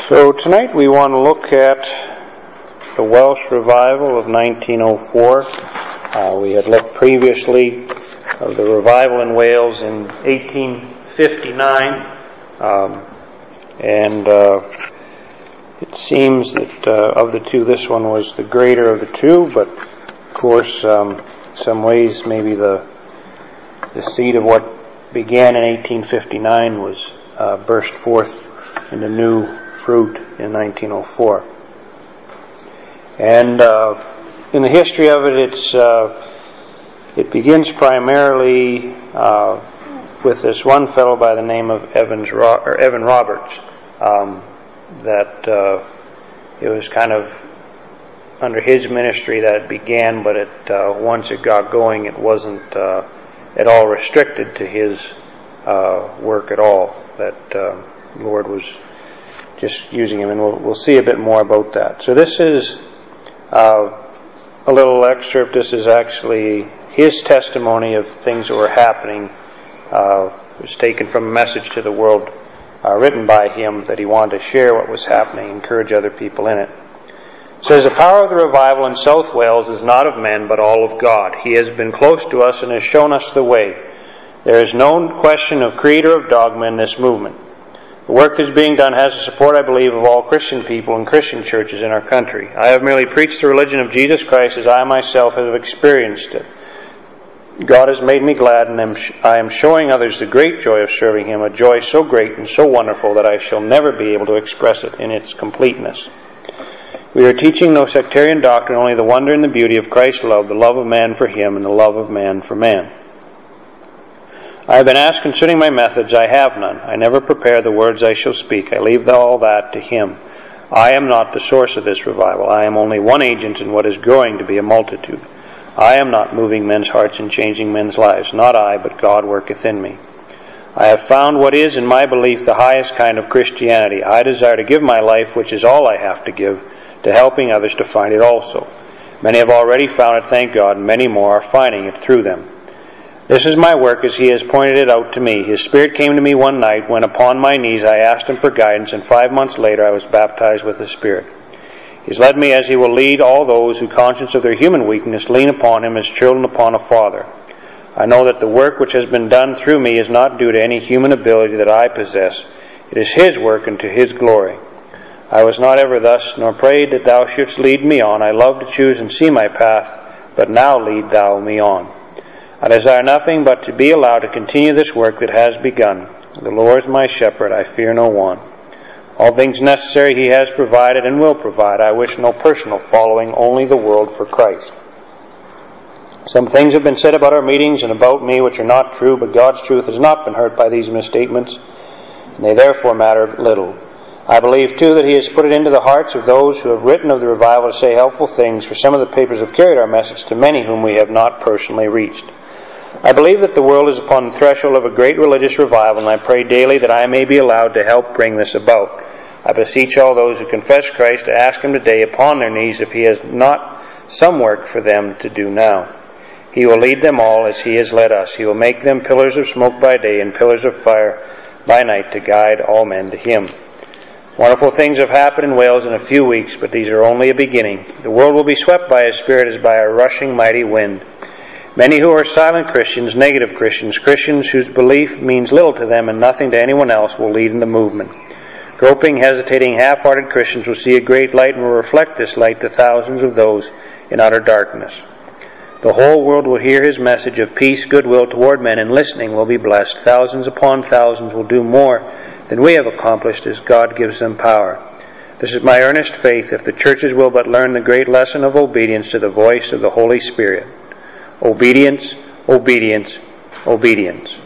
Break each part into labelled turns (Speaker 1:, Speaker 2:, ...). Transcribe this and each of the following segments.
Speaker 1: So tonight we want to look at the Welsh revival of 1904. We had looked previously of the revival in Wales in 1859, and it seems that of the two, this one was the greater of the two, but of course, in some ways, maybe the seed of what began in 1859 was burst forth into new fruit in 1904. And in the history of it, it begins primarily with this one fellow by the name of Evan Roberts. That it was kind of under his ministry that it began, but once it got going, it wasn't at all restricted to his work at all. That the Lord was just using him, and we'll see a bit more about that. So this is a little excerpt. This is actually his testimony of things that were happening. It was taken from a message to the world written by him that he wanted to share what was happening, encourage other people in it. It says, "The power of the revival in South Wales is not of men, but all of God. He has been close to us and has shown us the way. There is no question of creed or of dogma in this movement. The work that is being done has the support, I believe, of all Christian people and Christian churches in our country. I have merely preached the religion of Jesus Christ as I myself have experienced it. God has made me glad, and I am showing others the great joy of serving Him, a joy so great and so wonderful that I shall never be able to express it in its completeness. We are teaching no sectarian doctrine, only the wonder and the beauty of Christ's love, the love of man for Him, and the love of man for man. I have been asked concerning my methods. I have none. I never prepare the words I shall speak. I leave all that to Him. I am not the source of this revival. I am only one agent in what is growing to be a multitude. I am not moving men's hearts and changing men's lives. Not I, but God worketh in me. I have found what is, in my belief, the highest kind of Christianity. I desire to give my life, which is all I have to give, to helping others to find it also. Many have already found it, thank God, and many more are finding it through them. This is my work as He has pointed it out to me. His Spirit came to me one night when upon my knees I asked Him for guidance, and 5 months later I was baptized with the Spirit. He's led me as He will lead all those who, conscious of their human weakness, lean upon Him as children upon a father. I know that the work which has been done through me is not due to any human ability that I possess. It is His work and to His glory. I was not ever thus, nor prayed that Thou shouldst lead me on. I love to choose and see my path, but now lead Thou me on. I desire nothing but to be allowed to continue this work that has begun. The Lord is my shepherd, I fear no want. All things necessary He has provided and will provide. I wish no personal following, only the world for Christ. Some things have been said about our meetings and about me which are not true, but God's truth has not been hurt by these misstatements, and they therefore matter little. I believe, too, that He has put it into the hearts of those who have written of the revival to say helpful things, for some of the papers have carried our message to many whom we have not personally reached. I believe that the world is upon the threshold of a great religious revival, and I pray daily that I may be allowed to help bring this about. I beseech all those who confess Christ to ask Him today upon their knees if He has not some work for them to do now. He will lead them all as He has led us. He will make them pillars of smoke by day and pillars of fire by night to guide all men to Him. Wonderful things have happened in Wales in a few weeks, but these are only a beginning. The world will be swept by His Spirit as by a rushing mighty wind. Many who are silent Christians, negative Christians, Christians whose belief means little to them and nothing to anyone else, will lead in the movement. Groping, hesitating, half-hearted Christians will see a great light and will reflect this light to thousands of those in utter darkness. The whole world will hear His message of peace, goodwill toward men, and listening will be blessed. Thousands upon thousands will do more than we have accomplished as God gives them power. This is my earnest faith, if the churches will but learn the great lesson of obedience to the voice of the Holy Spirit. Obedience, obedience, obedience.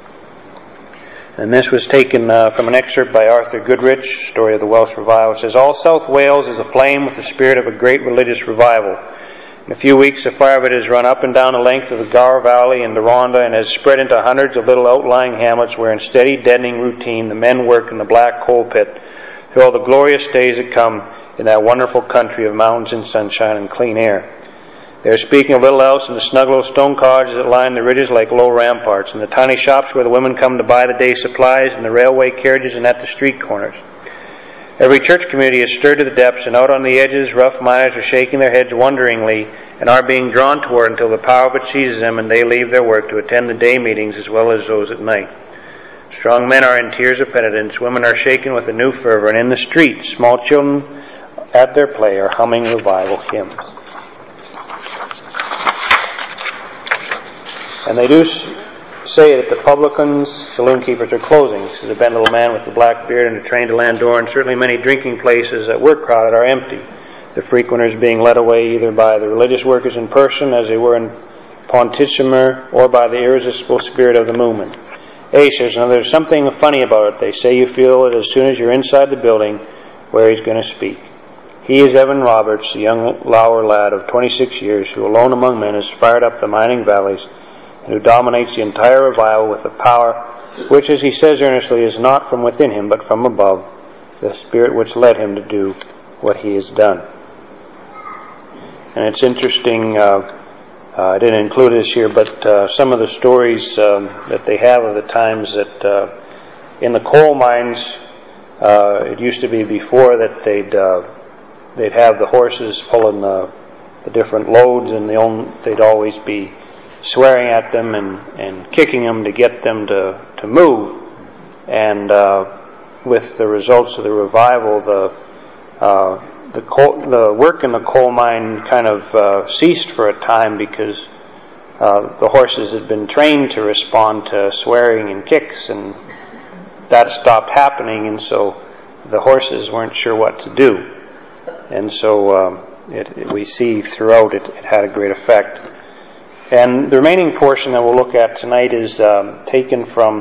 Speaker 1: And this was taken from an excerpt by Arthur Goodrich, Story of the Welsh Revival. It says, "All South Wales is aflame with the spirit of a great religious revival. In a few weeks, the fire of it has run up and down the length of the Gower Valley and the Rhondda and has spread into hundreds of little outlying hamlets where in steady, deadening routine the men work in the black coal pit through all the glorious days that come in that wonderful country of mountains and sunshine and clean air. They are speaking of little else in the snug little stone cottages that line the ridges like low ramparts, and the tiny shops where the women come to buy the day's supplies, and the railway carriages and at the street corners. Every church community is stirred to the depths, and out on the edges, rough minds are shaking their heads wonderingly and are being drawn toward until the power of it seizes them and they leave their work to attend the day meetings as well as those at night. Strong men are in tears of penitence, women are shaken with a new fervor, and in the streets, small children at their play are humming revival hymns. And they do say that the publicans, saloon keepers, are closing. This is a bent little man with a black beard and a train to Landor, and certainly many drinking places that were crowded are empty. The frequenters being led away either by the religious workers in person, as they were in Pontissimer, or by the irresistible spirit of the movement. Says, now there's something funny about it. They say you feel it as soon as you're inside the building where he's going to speak. He is Evan Roberts, a young Lower lad of 26 years, who alone among men has fired up the mining valleys, and who dominates the entire revival with a power which, as he says earnestly, is not from within him, but from above, the Spirit which led him to do what he has done. And it's interesting, I didn't include this here, but some of the stories that they have of the times that in the coal mines, it used to be before that they'd have the horses pulling the different loads, and they'd always be swearing at them and kicking them to get them to move. And with the results of the revival, the work in the coal mine kind of ceased for a time because the horses had been trained to respond to swearing and kicks, and that stopped happening, and so the horses weren't sure what to do. And so we see throughout it had a great effect. And the remaining portion that we'll look at tonight is taken from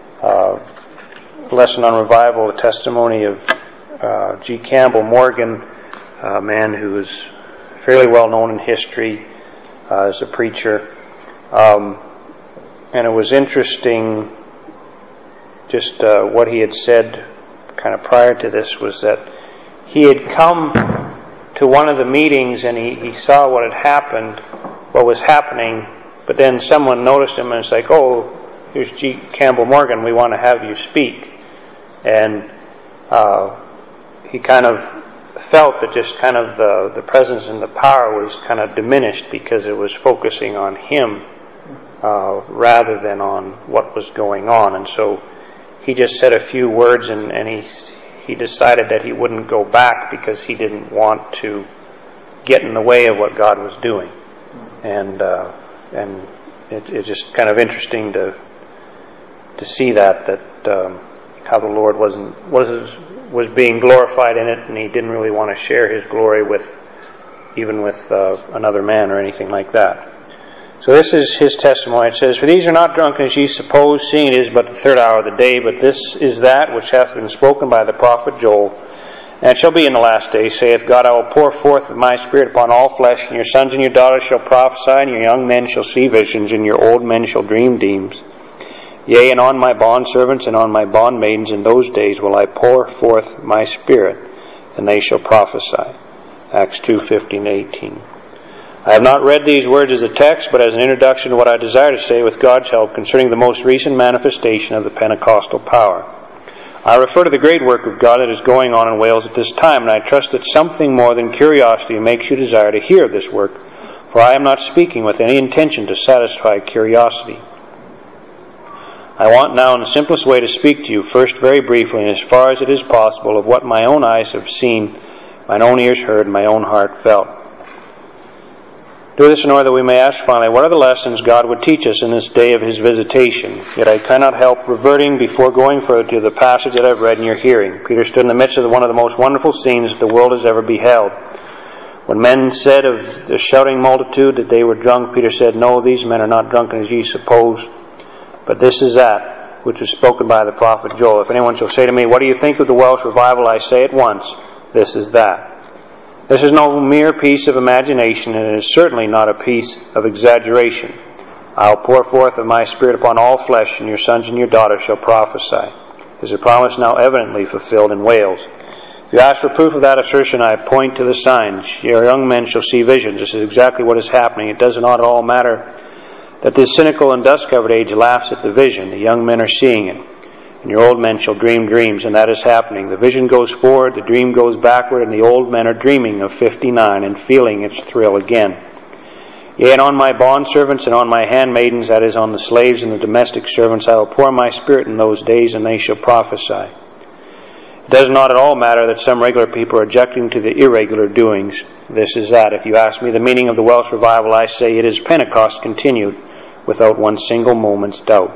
Speaker 1: Lesson on Revival, the testimony of G. Campbell Morgan, a man who is fairly well known in history as a preacher. And it was interesting just what he had said kind of prior to this was that he had come to one of the meetings and he saw what had happened, what was happening, but then someone noticed him and it's like, oh, here's G. Campbell Morgan, we want to have you speak. And he kind of felt that just kind of the presence and the power was kind of diminished because it was focusing on him rather than on what was going on. And so he just said a few words and he decided that he wouldn't go back because he didn't want to get in the way of what God was doing. And it's just kind of interesting to see that how the Lord was being glorified in it, and he didn't really want to share his glory with another man or anything like that. So this is his testimony. It says, "For these are not drunken as ye suppose, seeing it is but the third hour of the day, but this is that which hath been spoken by the prophet Joel. And it shall be in the last days, saith God, I will pour forth of my Spirit upon all flesh, and your sons and your daughters shall prophesy, and your young men shall see visions, and your old men shall dream dreams. Yea, and on my bondservants and on my bondmaidens in those days will I pour forth my Spirit, and they shall prophesy." Acts 2:15-18. I have not read these words as a text, but as an introduction to what I desire to say with God's help concerning the most recent manifestation of the Pentecostal power. I refer to the great work of God that is going on in Wales at this time, and I trust that something more than curiosity makes you desire to hear of this work, for I am not speaking with any intention to satisfy curiosity. I want now in the simplest way to speak to you, first very briefly and as far as it is possible, of what my own eyes have seen, mine own ears heard, and my own heart felt. Do this in order that we may ask finally, what are the lessons God would teach us in this day of His visitation? Yet I cannot help reverting before going further to the passage that I've read in your hearing. Peter stood in the midst of one of the most wonderful scenes that the world has ever beheld. When men said of the shouting multitude that they were drunk, Peter said, "No, these men are not drunken as ye suppose, but this is that which was spoken by the prophet Joel. If anyone shall say to me, what do you think of the Welsh revival? I say at once, this is that." This is no mere piece of imagination, and it is certainly not a piece of exaggeration. "I'll pour forth of my Spirit upon all flesh, and your sons and your daughters shall prophesy." Is a promise now evidently fulfilled in Wales. If you ask for proof of that assertion, I point to the signs. Your young men shall see visions. This is exactly what is happening. It does not at all matter that this cynical and dust-covered age laughs at the vision. The young men are seeing it. and your old men shall dream dreams, and that is happening. The vision goes forward, the dream goes backward, and the old men are dreaming of 59 and feeling its thrill again. Yea, and on my bondservants and on my handmaidens, that is, on the slaves and the domestic servants, I will pour my Spirit in those days, and they shall prophesy. It does not at all matter that some regular people are objecting to the irregular doings. This is that. If you ask me the meaning of the Welsh revival, I say it is Pentecost continued, without one single moment's doubt.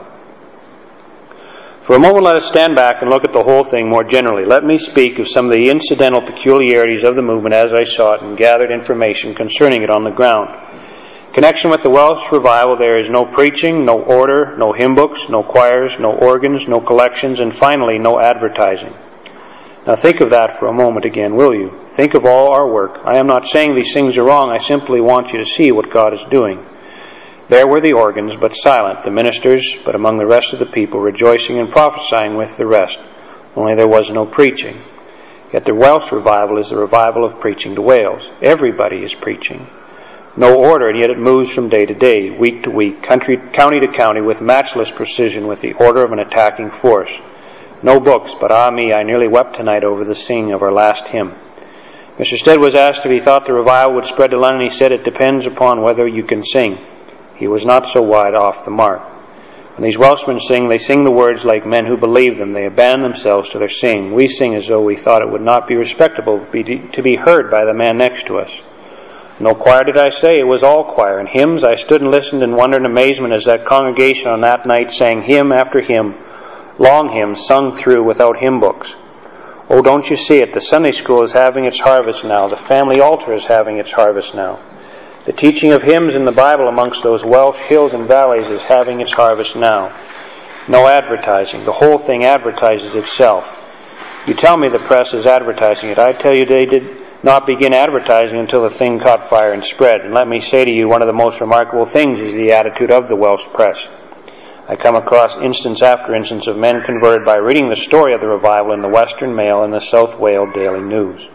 Speaker 1: For a moment, let us stand back and look at the whole thing more generally. Let me speak of some of the incidental peculiarities of the movement as I saw it and gathered information concerning it on the ground. In connection with the Welsh revival, there is no preaching, no order, no hymn books, no choirs, no organs, no collections, and finally, no advertising. Now think of that for a moment again, will you? Think of all our work. I am not saying these things are wrong. I simply want you to see what God is doing. There were the organs, but silent, the ministers, but among the rest of the people, rejoicing and prophesying with the rest. Only there was no preaching. Yet the Welsh revival is the revival of preaching to Wales. Everybody is preaching. No order, and yet it moves from day to day, week to week, county to county, with matchless precision, with the order of an attacking force. No books, but ah me, I nearly wept tonight over the singing of our last hymn. Mr. Stead was asked if he thought the revival would spread to London. He said, it depends upon whether you can sing. He was not so wide off the mark. When these Welshmen sing, they sing the words like men who believe them. They abandon themselves to their singing. We sing as though we thought it would not be respectable to be heard by the man next to us. No choir did I say, it was all choir. And hymns, I stood and listened in wonder and amazement as that congregation on that night sang hymn after hymn, long hymns sung through without hymn books. Oh, don't you see it? The Sunday school is having its harvest now. The family altar is having its harvest now. The teaching of hymns in the Bible amongst those Welsh hills and valleys is having its harvest now. No advertising. The whole thing advertises itself. You tell me the press is advertising it. I tell you they did not begin advertising until the thing caught fire and spread. And let me say to you, one of the most remarkable things is the attitude of the Welsh press. I come across instance after instance of men converted by reading the story of the revival in the Western Mail and the South Wales Daily News.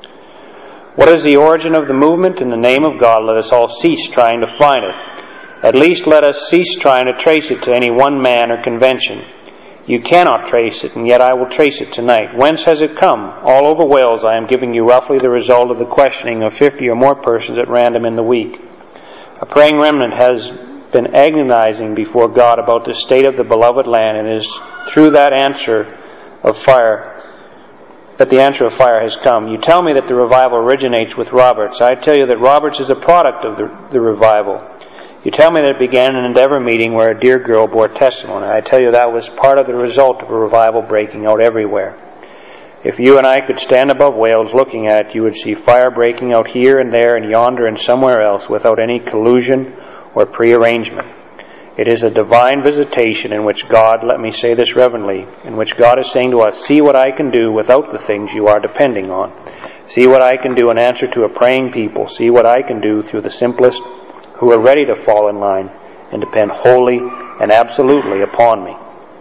Speaker 1: What is the origin of the movement? In the name of God, let us all cease trying to find it. At least let us cease trying to trace it to any one man or convention. You cannot trace it, and yet I will trace it tonight. Whence has it come? All over Wales I am giving you roughly the result of the questioning of 50 or more persons at random in the week. A praying remnant has been agonizing before God about the state of the beloved land, and it is through that the answer of fire has come. You tell me that the revival originates with Roberts. I tell you that Roberts is a product of the revival. You tell me that it began in an Endeavour meeting where a dear girl bore testimony. I tell you that was part of the result of a revival breaking out everywhere. If you and I could stand above Wales looking at it, you would see fire breaking out here and there and yonder and somewhere else without any collusion or prearrangement. It is a divine visitation in which God, let me say this reverently, in which God is saying to us, see what I can do without the things you are depending on. See what I can do in answer to a praying people. See what I can do through the simplest who are ready to fall in line and depend wholly and absolutely upon me.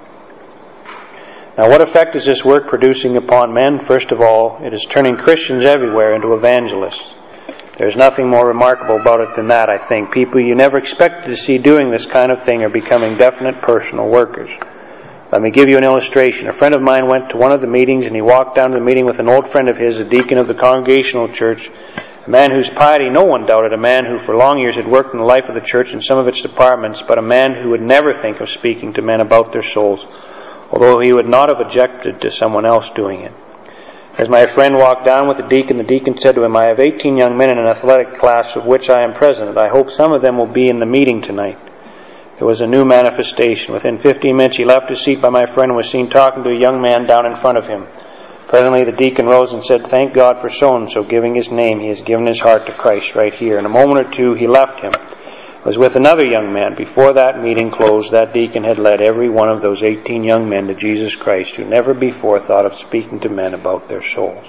Speaker 1: Now, what effect is this work producing upon men? First of all, it is turning Christians everywhere into evangelists. There's nothing more remarkable about it than that, I think. People you never expected to see doing this kind of thing are becoming definite personal workers. Let me give you an illustration. A friend of mine went to one of the meetings, and he walked down to the meeting with an old friend of his, a deacon of the Congregational Church, a man whose piety no one doubted, a man who for long years had worked in the life of the church in some of its departments, but a man who would never think of speaking to men about their souls, although he would not have objected to someone else doing it. As my friend walked down with the deacon said to him, I have 18 young men in an athletic class of which I am president. I hope some of them will be in the meeting tonight. There was a new manifestation. Within 15 minutes he left his seat by my friend and was seen talking to a young man down in front of him. Presently the deacon rose and said, thank God for so-and-so giving his name. He has given his heart to Christ right here. In a moment or two he left him. Was with another young man. Before that meeting closed, that deacon had led every one of those 18 young men to Jesus Christ, who never before thought of speaking to men about their souls.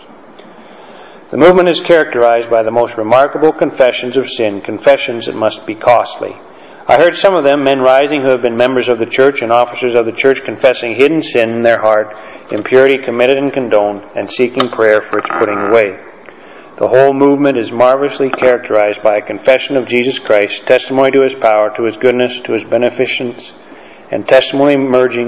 Speaker 1: The movement is characterized by the most remarkable confessions of sin, confessions that must be costly. I heard some of them, men rising who have been members of the church and officers of the church, confessing hidden sin in their heart, impurity committed and condoned, and seeking prayer for its putting away. The whole movement is marvelously characterized by a confession of Jesus Christ, testimony to His power, to His goodness, to His beneficence, and testimony merging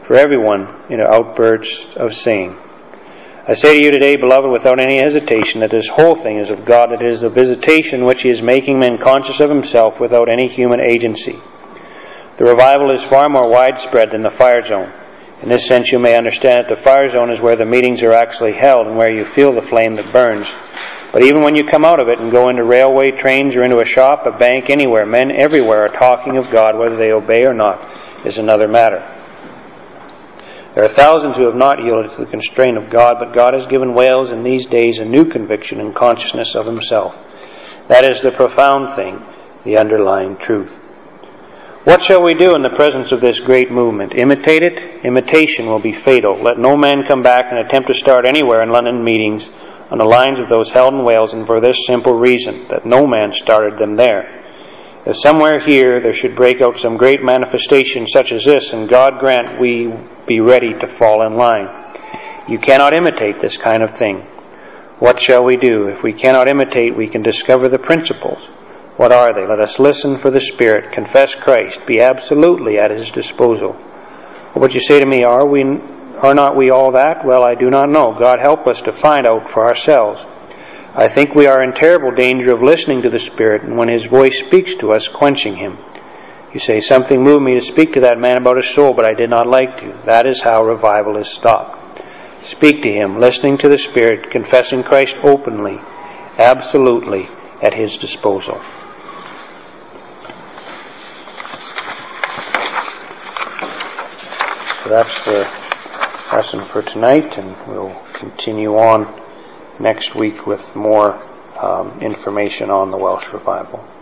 Speaker 1: for everyone in outbursts of saying. I say to you today, beloved, without any hesitation, that this whole thing is of God, that it is a visitation which He is making men conscious of Himself without any human agency. The revival is far more widespread than the fire zone. In this sense, you may understand that the fire zone is where the meetings are actually held and where you feel the flame that burns. But even when you come out of it and go into railway trains or into a shop, a bank, anywhere, men everywhere are talking of God. Whether they obey or not is another matter. There are thousands who have not yielded to the constraint of God, but God has given Wales in these days a new conviction and consciousness of Himself. That is the profound thing, the underlying truth. What shall we do in the presence of this great movement? Imitate it? Imitation will be fatal. Let no man come back and attempt to start anywhere in London meetings on the lines of those held in Wales, and for this simple reason, that no man started them there. If somewhere here there should break out some great manifestation such as this, and God grant we be ready to fall in line. You cannot imitate this kind of thing. What shall we do? If we cannot imitate, we can discover the principles. What are they? Let us listen for the Spirit, confess Christ, be absolutely at His disposal. What would you say to me? Are not we all that? Well, I do not know. God help us to find out for ourselves. I think we are in terrible danger of listening to the Spirit, and when His voice speaks to us, quenching Him. You say, something moved me to speak to that man about his soul, but I did not like to. That is how revival is stopped. Speak to Him, listening to the Spirit, confessing Christ openly, absolutely at His disposal. So that's the lesson for tonight, and we'll continue on next week with more information on the Welsh revival.